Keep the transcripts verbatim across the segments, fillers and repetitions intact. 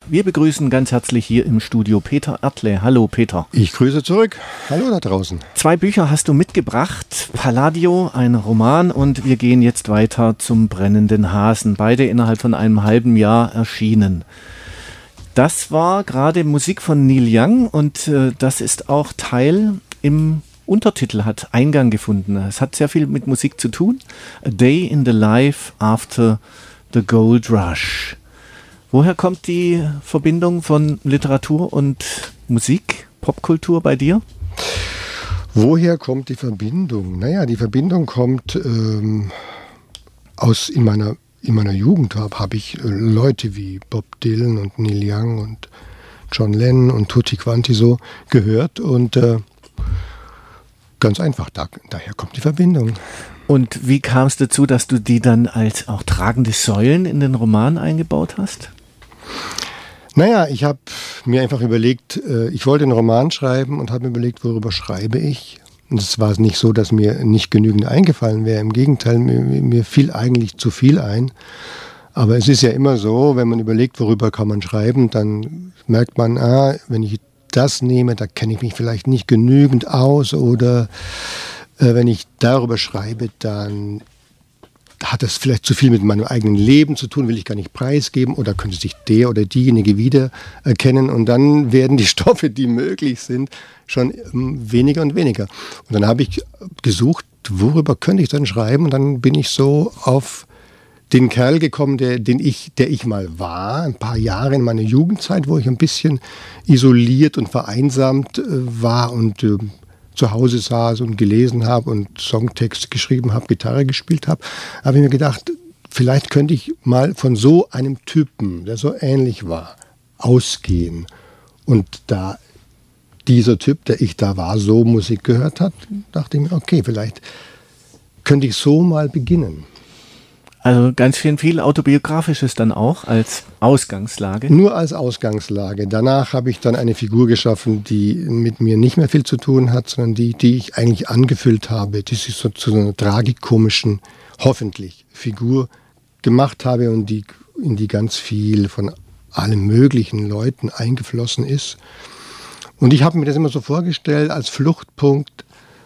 Wir begrüßen ganz herzlich hier im Studio Peter Ertle. Hallo Peter. Ich grüße zurück. Hallo da draußen. Zwei Bücher hast du mitgebracht. Palladio, ein Roman, und wir gehen jetzt weiter zum Brennenden Hasen. Beide innerhalb von einem halben Jahr erschienen. Das war gerade Musik von Neil Young und äh, das ist auch Teil im Untertitel, hat Eingang gefunden. Es hat sehr viel mit Musik zu tun. A Day in the Life After the Gold Rush. Woher kommt die Verbindung von Literatur und Musik, Popkultur bei dir? Woher kommt die Verbindung? Naja, die Verbindung kommt ähm, aus in meiner, in meiner Jugend. Habe hab ich äh, Leute wie Bob Dylan und Neil Young und John Lennon und Tutti Quanti so gehört. Und äh, ganz einfach, da, daher kommt die Verbindung. Und wie kam es dazu, dass du die dann als auch tragende Säulen in den Roman eingebaut hast? Naja, ich habe mir einfach überlegt, ich wollte einen Roman schreiben und habe mir überlegt, worüber schreibe ich. Und es war nicht so, dass mir nicht genügend eingefallen wäre. Im Gegenteil, mir, mir fiel eigentlich zu viel ein. Aber es ist ja immer so, wenn man überlegt, worüber kann man schreiben, dann merkt man, ah, wenn ich das nehme, da kenne ich mich vielleicht nicht genügend aus. Oder äh, wenn ich darüber schreibe, dann hat das vielleicht zu viel mit meinem eigenen Leben zu tun, will ich gar nicht preisgeben, oder könnte sich der oder diejenige wiedererkennen, und dann werden die Stoffe, die möglich sind, schon ähm, weniger und weniger. Und dann habe ich gesucht, worüber könnte ich dann schreiben, und dann bin ich so auf den Kerl gekommen, der, den ich, der ich mal war, ein paar Jahre in meiner Jugendzeit, wo ich ein bisschen isoliert und vereinsamt äh, war und äh, zu Hause saß und gelesen habe und Songtexte geschrieben habe, Gitarre gespielt habe, habe ich mir gedacht, vielleicht könnte ich mal von so einem Typen, der so ähnlich war, ausgehen. Und da dieser Typ, der ich da war, so Musik gehört hat, dachte ich mir, okay, vielleicht könnte ich so mal beginnen. Also ganz schön viel Autobiografisches dann auch als Ausgangslage? Nur als Ausgangslage. Danach habe ich dann eine Figur geschaffen, die mit mir nicht mehr viel zu tun hat, sondern die, die ich eigentlich angefüllt habe, die ich so zu einer tragikomischen, hoffentlich, Figur gemacht habe und die, in die ganz viel von allen möglichen Leuten eingeflossen ist. Und ich habe mir das immer so vorgestellt, als Fluchtpunkt,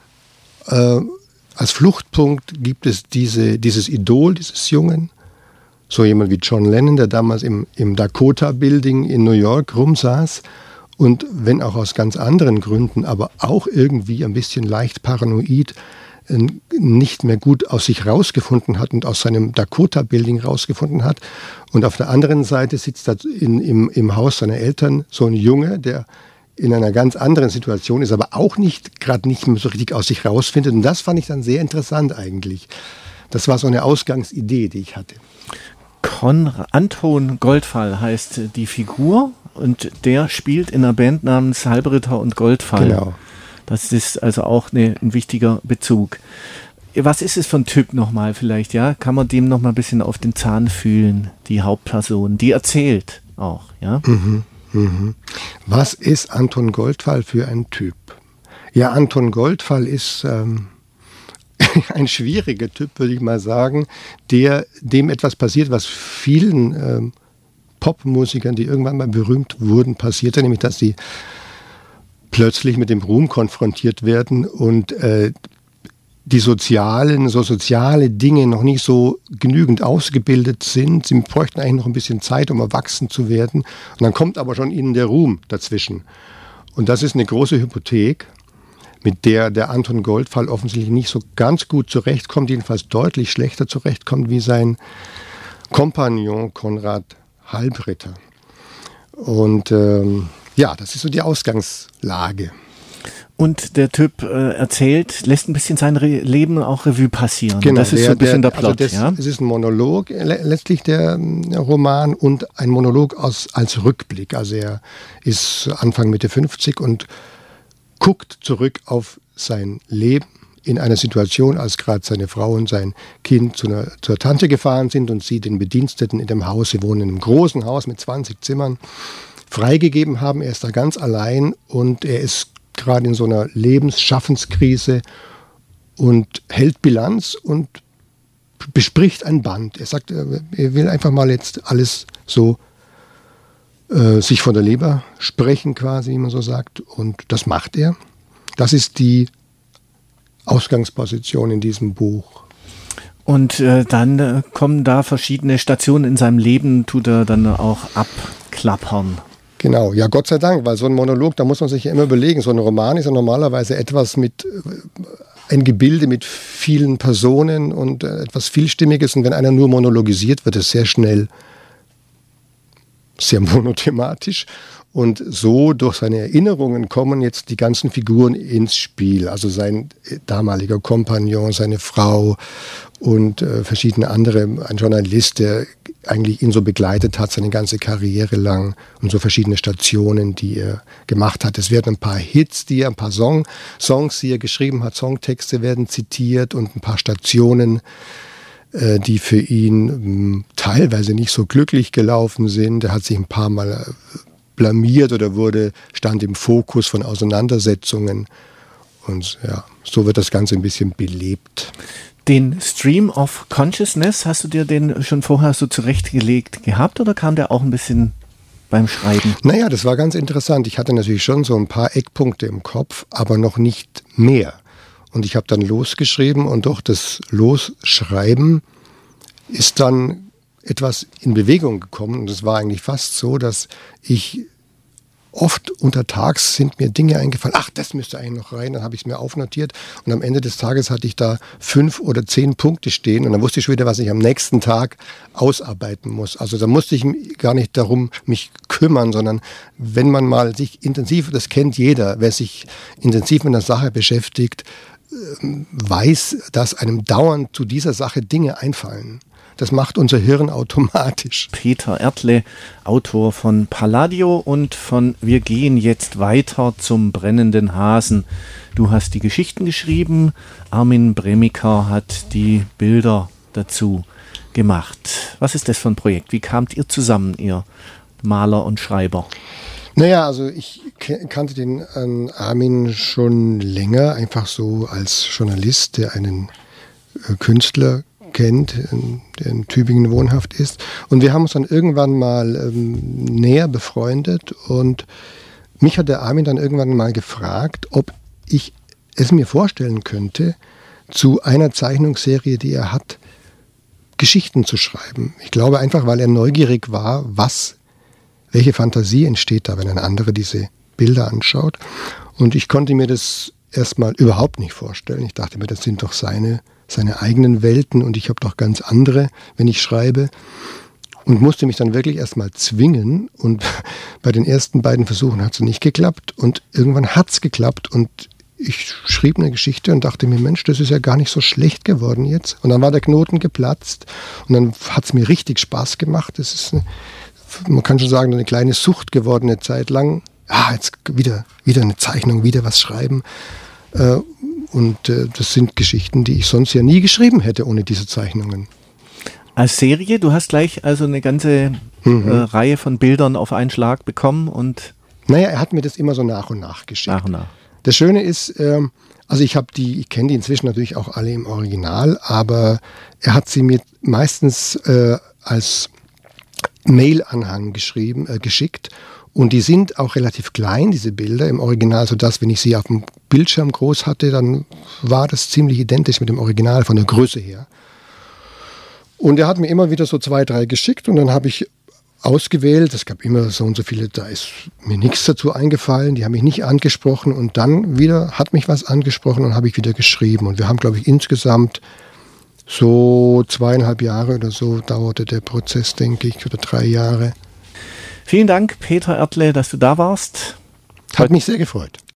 äh, Als Fluchtpunkt gibt es diese, dieses Idol dieses Jungen, so jemand wie John Lennon, der damals im, im Dakota Building in New York rumsaß und wenn auch aus ganz anderen Gründen, aber auch irgendwie ein bisschen leicht paranoid, nicht mehr gut aus sich rausgefunden hat und aus seinem Dakota Building rausgefunden hat. Und auf der anderen Seite sitzt da in, im, im Haus seiner Eltern so ein Junge, der in einer ganz anderen Situation ist, aber auch nicht gerade nicht mehr so richtig aus sich rausfindet. Und das fand ich dann sehr interessant eigentlich. Das war so eine Ausgangsidee, die ich hatte. Konrad, Anton Goldfall heißt die Figur und der spielt in einer Band namens Halbritter und Goldfall. Genau. Das ist also auch eine, ein wichtiger Bezug. Was ist es für ein Typ nochmal vielleicht, ja? Kann man dem nochmal ein bisschen auf den Zahn fühlen, die Hauptperson, die erzählt auch, ja? Mhm. Mhm. Was ist Anton Goldfall für ein Typ? Ja, Anton Goldfall ist ähm, ein schwieriger Typ, würde ich mal sagen, der, dem etwas passiert, was vielen ähm, Popmusikern, die irgendwann mal berühmt wurden, passierte, nämlich dass sie plötzlich mit dem Ruhm konfrontiert werden und äh, die sozialen, so soziale Dinge noch nicht so genügend ausgebildet sind. Sie bräuchten eigentlich noch ein bisschen Zeit, um erwachsen zu werden. Und dann kommt aber schon ihnen der Ruhm dazwischen. Und das ist eine große Hypothek, mit der der Anton Goldfall offensichtlich nicht so ganz gut zurechtkommt, jedenfalls deutlich schlechter zurechtkommt wie sein Kompagnon Konrad Halbritter. Und ähm, ja, das ist so die Ausgangslage. Und der Typ äh, erzählt, lässt ein bisschen sein Re- Leben auch Revue passieren. Genau, das ist der, so ein bisschen der, der Plot. Also das, ja? Es ist ein Monolog, le- letztlich der, der Roman, und ein Monolog aus, als Rückblick. Also er ist Anfang Mitte fünfzig und guckt zurück auf sein Leben in einer Situation, als gerade seine Frau und sein Kind zu einer, zur Tante gefahren sind und sie den Bediensteten in dem Haus, sie wohnen in einem großen Haus mit zwanzig Zimmern, freigegeben haben. Er ist da ganz allein und er ist gerade in so einer Lebensschaffenskrise und hält Bilanz und bespricht ein Band. Er sagt, er will einfach mal jetzt alles so äh, sich von der Leber sprechen quasi, wie man so sagt. Und das macht er. Das ist die Ausgangsposition in diesem Buch. Und äh, dann äh, kommen da verschiedene Stationen in seinem Leben, tut er dann auch abklappern. Genau, ja, Gott sei Dank, weil so ein Monolog, da muss man sich ja immer überlegen, so ein Roman ist ja normalerweise etwas mit, ein Gebilde mit vielen Personen und äh, etwas Vielstimmiges, und wenn einer nur monologisiert, wird es sehr schnell sehr monothematisch. Und so durch seine Erinnerungen kommen jetzt die ganzen Figuren ins Spiel. Also sein damaliger Kompagnon, seine Frau und äh, verschiedene andere, ein Journalist, der eigentlich ihn so begleitet hat, seine ganze Karriere lang, und so verschiedene Stationen, die er gemacht hat. Es werden ein paar Hits, die er, ein paar Song, Songs, die er geschrieben hat, Songtexte werden zitiert, und ein paar Stationen, äh, die für ihn mh, teilweise nicht so glücklich gelaufen sind. Er hat sich ein paar Mal äh, blamiert oder wurde, stand im Fokus von Auseinandersetzungen. Und ja, so wird das Ganze ein bisschen belebt. Den Stream of Consciousness, hast du dir den schon vorher so zurechtgelegt gehabt oder kam der auch ein bisschen beim Schreiben? Naja, das war ganz interessant. Ich hatte natürlich schon so ein paar Eckpunkte im Kopf, aber noch nicht mehr. Und ich habe dann losgeschrieben, und durch das Losschreiben ist dann etwas in Bewegung gekommen. Und es war eigentlich fast so, dass ich oft untertags sind mir Dinge eingefallen, ach, das müsste eigentlich noch rein, dann habe ich es mir aufnotiert, und am Ende des Tages hatte ich da fünf oder zehn Punkte stehen, und dann wusste ich schon wieder, was ich am nächsten Tag ausarbeiten muss. Also da musste ich gar nicht darum mich kümmern, sondern wenn man mal sich intensiv, das kennt jeder, wer sich intensiv mit einer Sache beschäftigt, weiß, dass einem dauernd zu dieser Sache Dinge einfallen. Das macht unser Hirn automatisch. Peter Ertle, Autor von Palladio und von Wir gehen jetzt weiter zum brennenden Hasen. Du hast die Geschichten geschrieben, Armin Bremiker hat die Bilder dazu gemacht. Was ist das für ein Projekt? Wie kamt ihr zusammen, ihr Maler und Schreiber? Naja, also ich kannte den äh, Armin schon länger, einfach so als Journalist, der einen äh, Künstler kennt, der in Tübingen wohnhaft ist. Und wir haben uns dann irgendwann mal ähm, näher befreundet, und mich hat der Armin dann irgendwann mal gefragt, ob ich es mir vorstellen könnte, zu einer Zeichnungsserie, die er hat, Geschichten zu schreiben. Ich glaube einfach, weil er neugierig war, was, welche Fantasie entsteht da, wenn ein anderer diese Bilder anschaut. Und ich konnte mir das erstmal überhaupt nicht vorstellen. Ich dachte mir, das sind doch seine seine eigenen Welten, und ich habe doch ganz andere, wenn ich schreibe, und musste mich dann wirklich erstmal zwingen, und bei den ersten beiden Versuchen hat es nicht geklappt, und irgendwann hat es geklappt, und ich schrieb eine Geschichte und dachte mir, Mensch, das ist ja gar nicht so schlecht geworden jetzt, und dann war der Knoten geplatzt, und dann hat es mir richtig Spaß gemacht. Das ist, eine, man kann schon sagen, eine kleine Sucht geworden, eine Zeit lang. Ah, jetzt wieder, wieder eine Zeichnung, wieder was schreiben. Äh, Und äh, das sind Geschichten, die ich sonst ja nie geschrieben hätte ohne diese Zeichnungen. Als Serie, du hast gleich also eine ganze mhm. äh, Reihe von Bildern auf einen Schlag bekommen und... Naja, er hat mir das immer so nach und nach geschickt. Nach und nach. Das Schöne ist, ähm, also ich habe die, ich kenne die inzwischen natürlich auch alle im Original, aber er hat sie mir meistens äh, als Mail-Anhang geschrieben, äh, geschickt. Und die sind auch relativ klein, diese Bilder im Original, sodass, wenn ich sie auf dem Bildschirm groß hatte, dann war das ziemlich identisch mit dem Original von der Größe her. Und er hat mir immer wieder so zwei, drei geschickt, und dann habe ich ausgewählt. Es gab immer so und so viele, da ist mir nichts dazu eingefallen, die haben mich nicht angesprochen, und dann wieder hat mich was angesprochen, und habe ich wieder geschrieben. Und wir haben, glaube ich, insgesamt so zweieinhalb Jahre oder so dauerte der Prozess, denke ich, oder drei Jahre. Vielen Dank, Peter Ertle, dass du da warst. Hat mich sehr gefreut.